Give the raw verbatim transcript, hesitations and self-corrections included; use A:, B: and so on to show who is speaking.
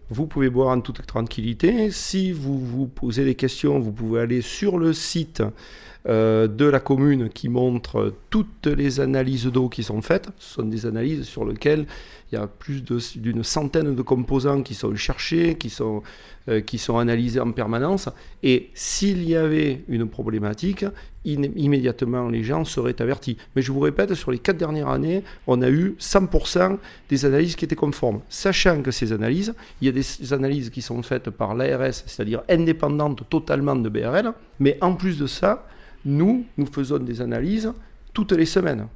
A: vous pouvez boire en toute tranquillité. Si vous vous posez des questions, vous pouvez aller sur le site euh, de la commune qui montre toutes les analyses d'eau qui sont faites. Ce sont des analyses sur lesquelles il y a plus de, d'une centaine de composants qui sont cherchés, qui sont, euh, qui sont analysés en permanence. Et s'il y avait une problématique, in- immédiatement les gens seraient avertis. Mais je vous répète, sur les quatre dernières années, on a eu cent pour cent des analyses qui étaient conformes. Sachant que ces analyses, il y a des analyses qui sont faites par l'A R S, c'est-à-dire indépendantes totalement de B R L. Mais en plus de ça, nous, nous faisons des analyses toutes les semaines.